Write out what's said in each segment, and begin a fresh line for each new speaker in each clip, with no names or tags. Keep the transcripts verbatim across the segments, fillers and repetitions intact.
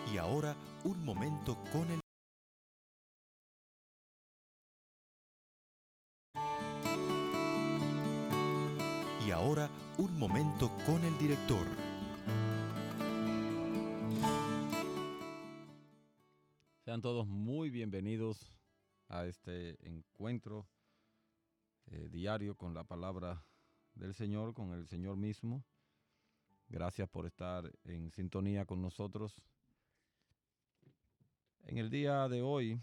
Y ahora, un momento con el... Y ahora, un momento con el director.
Sean todos muy bienvenidos a este encuentro eh, diario con la palabra del Señor, con el Señor mismo. Gracias por estar en sintonía con nosotros. En el día de hoy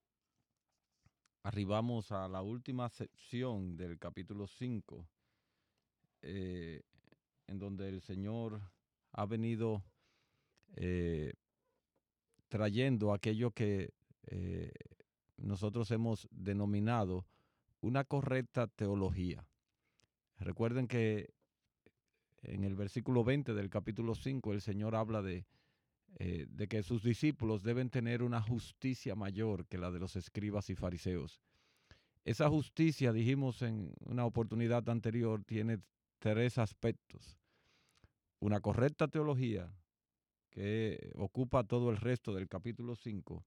arribamos a la última sección del capítulo cinco, eh, en donde el Señor ha venido eh, trayendo aquello que eh, nosotros hemos denominado una correcta teología. Recuerden que en el versículo veinte del capítulo cinco el Señor habla de, eh, de que sus discípulos deben tener una justicia mayor que la de los escribas y fariseos. Esa justicia, dijimos en una oportunidad anterior, tiene tres aspectos. Una correcta teología, que ocupa todo el resto del capítulo cinco,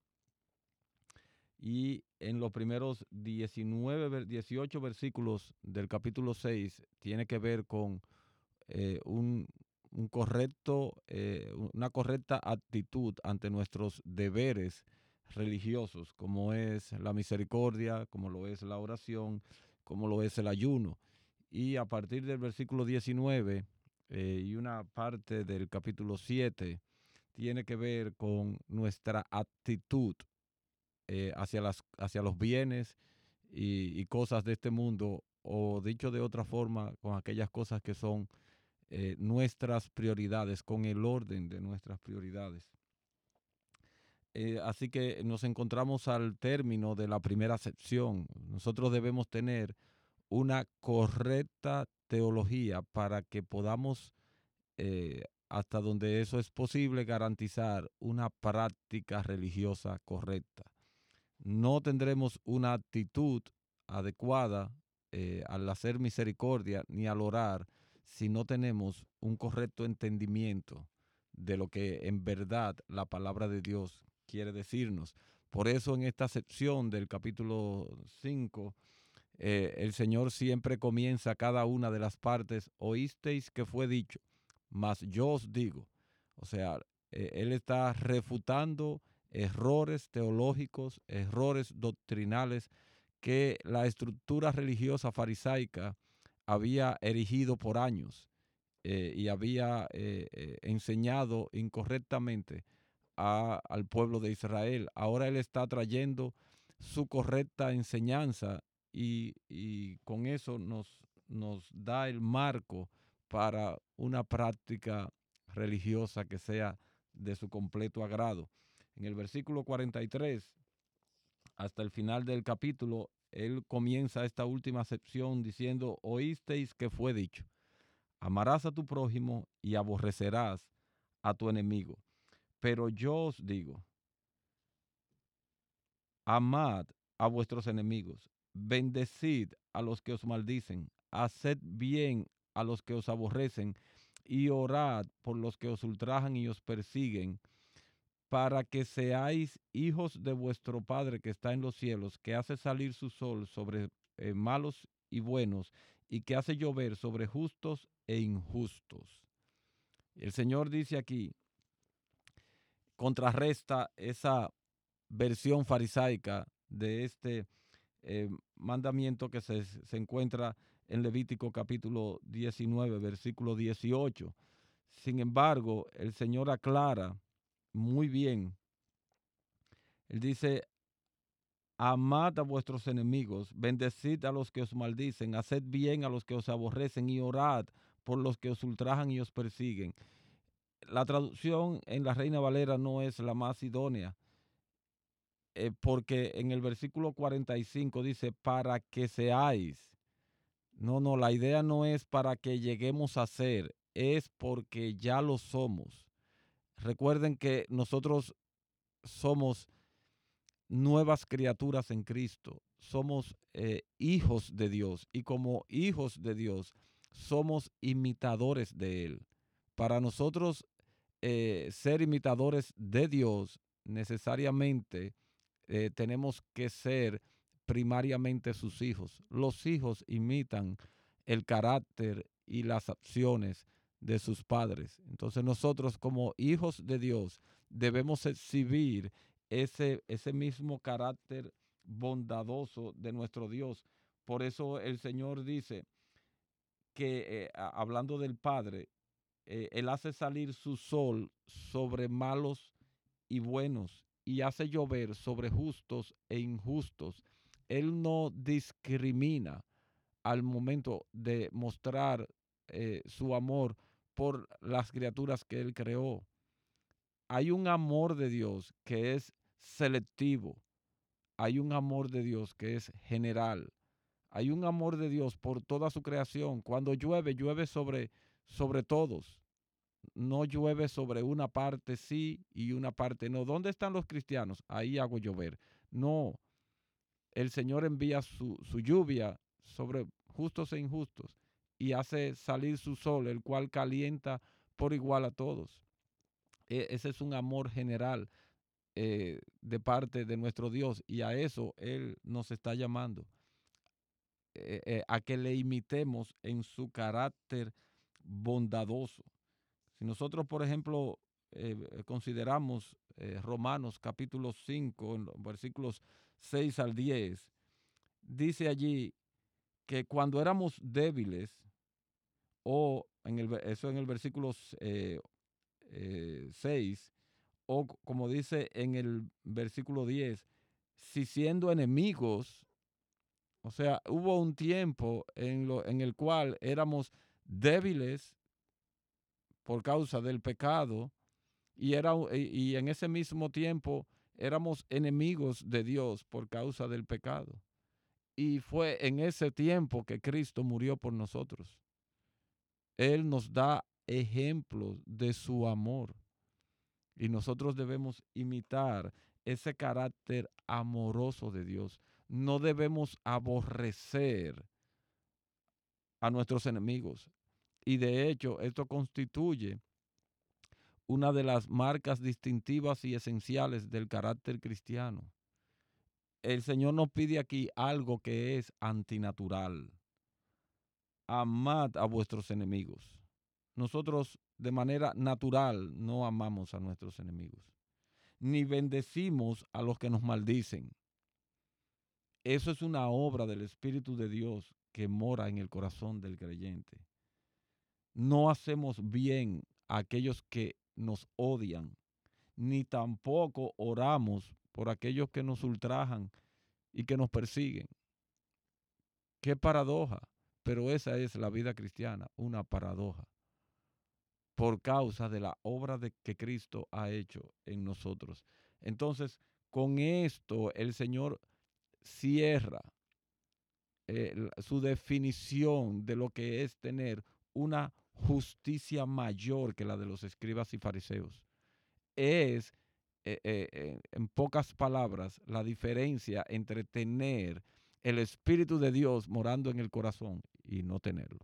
y en los primeros diecinueve, dieciocho versículos del capítulo seis tiene que ver con eh, un, un correcto, eh, una correcta actitud ante nuestros deberes religiosos, como es la misericordia, como lo es la oración, como lo es el ayuno. Y a partir del versículo diecinueve eh, y una parte del capítulo siete tiene que ver con nuestra actitud eh, hacia, las, hacia los bienes y, y cosas de este mundo, o dicho de otra forma, con aquellas cosas que son eh, nuestras prioridades, con el orden de nuestras prioridades. Eh, así que nos encontramos al término de la primera sección. Nosotros debemos tener una correcta teología para que podamos, eh, hasta donde eso es posible, garantizar una práctica religiosa correcta. No tendremos una actitud adecuada eh, al hacer misericordia ni al orar si no tenemos un correcto entendimiento de lo que en verdad la palabra de Dios quiere decirnos. Por eso en esta sección del capítulo cinco, eh, el Señor siempre comienza cada una de las partes: oísteis que fue dicho, mas yo os digo. O sea, eh, Él está refutando errores teológicos, errores doctrinales que la estructura religiosa farisaica había erigido por años eh, y había eh, eh, enseñado incorrectamente a, al pueblo de Israel. Ahora Él está trayendo su correcta enseñanza y, y con eso nos, nos da el marco para una práctica religiosa que sea de su completo agrado. En el versículo cuarenta y tres, hasta el final del capítulo, él comienza esta última sección diciendo: oísteis que fue dicho, amarás a tu prójimo y aborrecerás a tu enemigo. Pero yo os digo, amad a vuestros enemigos, bendecid a los que os maldicen, haced bien a los que os aborrecen y orad por los que os ultrajan y os persiguen, para que seáis hijos de vuestro Padre que está en los cielos, que hace salir su sol sobre eh, malos y buenos, y que hace llover sobre justos e injustos. El Señor dice aquí, contrarresta esa versión farisaica de este eh, mandamiento que se, se encuentra en Levítico capítulo diecinueve, versículo dieciocho. Sin embargo, el Señor aclara muy bien. Él dice: amad a vuestros enemigos, bendecid a los que os maldicen, haced bien a los que os aborrecen y orad por los que os ultrajan y os persiguen. La traducción en la Reina Valera no es la más idónea, eh, porque en el versículo cuarenta y cinco dice: para que seáis. No, no, la idea no es para que lleguemos a ser, es porque ya lo somos. Recuerden que nosotros somos nuevas criaturas en Cristo, somos eh, hijos de Dios, y como hijos de Dios somos imitadores de Él. Para nosotros eh, ser imitadores de Dios, necesariamente eh, tenemos que ser primariamente sus hijos. Los hijos imitan el carácter y las acciones de sus padres. Entonces nosotros como hijos de Dios debemos exhibir ese, ese mismo carácter bondadoso de nuestro Dios. Por eso el Señor dice que, eh, a- hablando del Padre, eh, Él hace salir su sol sobre malos y buenos y hace llover sobre justos e injustos. Él no discrimina al momento de mostrar eh, su amor por las criaturas que Él creó. Hay un amor de Dios que es selectivo, hay un amor de Dios que es general, hay un amor de Dios por toda su creación. Cuando llueve, llueve sobre, sobre todos. No llueve sobre una parte sí y una parte no. ¿Dónde están los cristianos? Ahí hago llover. No, el Señor envía su, su lluvia sobre justos e injustos y hace salir su sol, el cual calienta por igual a todos. E- ese es un amor general eh, de parte de nuestro Dios, y a eso Él nos está llamando, eh, eh, a que le imitemos en su carácter bondadoso. Si nosotros, por ejemplo, eh, eh, consideramos eh, Romanos capítulo cinco, en los versículos seis al diez, dice allí que cuando éramos débiles, o en el, eso en el versículo eh, eh, seis, o como dice en el versículo diez, si siendo enemigos, o sea, hubo un tiempo en, lo, en el cual éramos débiles por causa del pecado, y, era, y en ese mismo tiempo éramos enemigos de Dios por causa del pecado. Y fue en ese tiempo que Cristo murió por nosotros. Él nos da ejemplos de su amor y nosotros debemos imitar ese carácter amoroso de Dios. No debemos aborrecer a nuestros enemigos. Y de hecho, esto constituye una de las marcas distintivas y esenciales del carácter cristiano. El Señor nos pide aquí algo que es antinatural. Amad a vuestros enemigos. Nosotros de manera natural no amamos a nuestros enemigos, ni bendecimos a los que nos maldicen. Eso es una obra del Espíritu de Dios que mora en el corazón del creyente. No hacemos bien a aquellos que nos odian, ni tampoco oramos por aquellos que nos ultrajan y que nos persiguen. Qué paradoja, pero esa es la vida cristiana, una paradoja, por causa de la obra de que Cristo ha hecho en nosotros. Entonces, con esto el Señor cierra eh, su definición de lo que es tener una justicia mayor que la de los escribas y fariseos. Es, eh, eh, eh, en pocas palabras, la diferencia entre tener el Espíritu de Dios morando en el corazón y no tenerlo.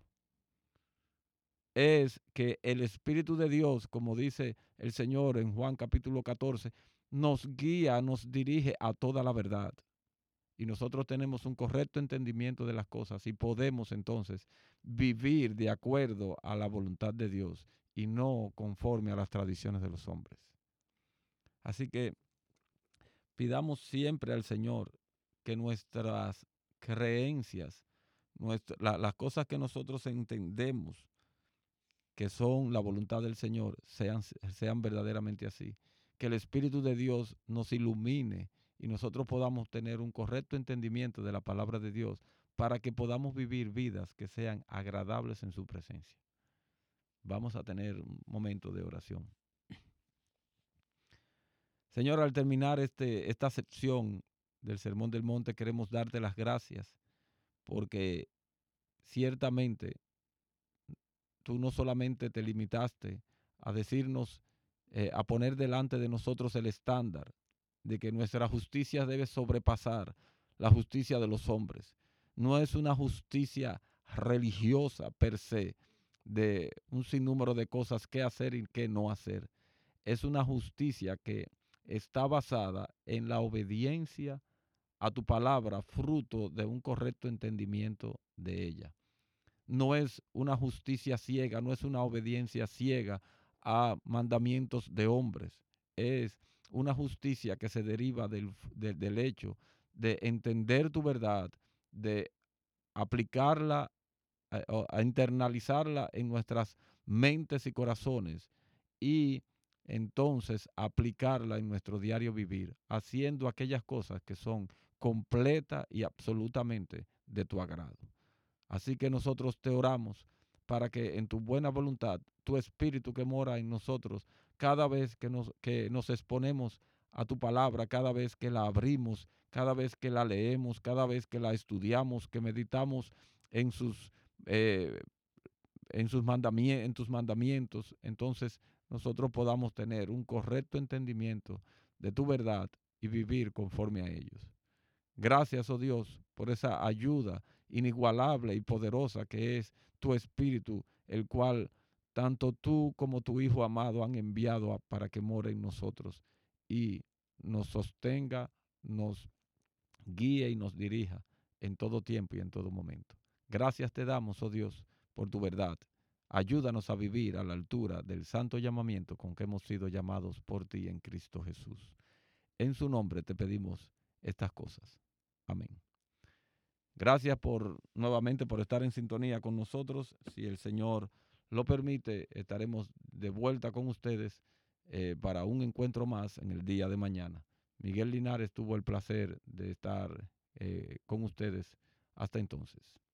Es que el Espíritu de Dios, como dice el Señor en Juan capítulo catorce, nos guía, nos dirige a toda la verdad. Y nosotros tenemos un correcto entendimiento de las cosas y podemos entonces vivir de acuerdo a la voluntad de Dios y no conforme a las tradiciones de los hombres. Así que pidamos siempre al Señor que nuestras creencias, nuestra, la, las cosas que nosotros entendemos que son la voluntad del Señor, sean, sean verdaderamente así. Que el Espíritu de Dios nos ilumine y nosotros podamos tener un correcto entendimiento de la palabra de Dios para que podamos vivir vidas que sean agradables en su presencia. Vamos a tener un momento de oración. Señor, al terminar este, esta sección del Sermón del Monte, queremos darte las gracias porque ciertamente tú no solamente te limitaste a decirnos, eh, a poner delante de nosotros el estándar de que nuestra justicia debe sobrepasar la justicia de los hombres. No es una justicia religiosa per se, de un sinnúmero de cosas que hacer y qué no hacer. es una justicia que está basada en la obediencia a tu palabra, fruto de un correcto entendimiento de ella. No es una justicia ciega, no es una obediencia ciega a mandamientos de hombres. Es una justicia que se deriva del, de, del hecho de entender tu verdad, de aplicarla, a, a internalizarla en nuestras mentes y corazones y entonces aplicarla en nuestro diario vivir, haciendo aquellas cosas que son completa y absolutamente de tu agrado. Así que nosotros te oramos para que en tu buena voluntad, tu espíritu que mora en nosotros, cada vez que nos, que nos exponemos a tu palabra, cada vez que la abrimos, cada vez que la leemos, cada vez que la estudiamos, que meditamos en sus, eh, en sus mandamientos, en tus mandamientos, entonces nosotros podamos tener un correcto entendimiento de tu verdad y vivir conforme a ellos. Gracias, oh Dios, por esa ayuda inigualable y poderosa que es tu Espíritu, el cual tanto tú como tu Hijo amado han enviado a, para que more en nosotros y nos sostenga, nos guíe y nos dirija en todo tiempo y en todo momento. Gracias te damos, oh Dios, por tu verdad. Ayúdanos a vivir a la altura del santo llamamiento con que hemos sido llamados por ti en Cristo Jesús. En su nombre te pedimos estas cosas. Amén. Gracias por nuevamente por estar en sintonía con nosotros. Si el Señor lo permite, estaremos de vuelta con ustedes eh, para un encuentro más en el día de mañana. Miguel Linares tuvo el placer de estar eh, con ustedes. Hasta entonces.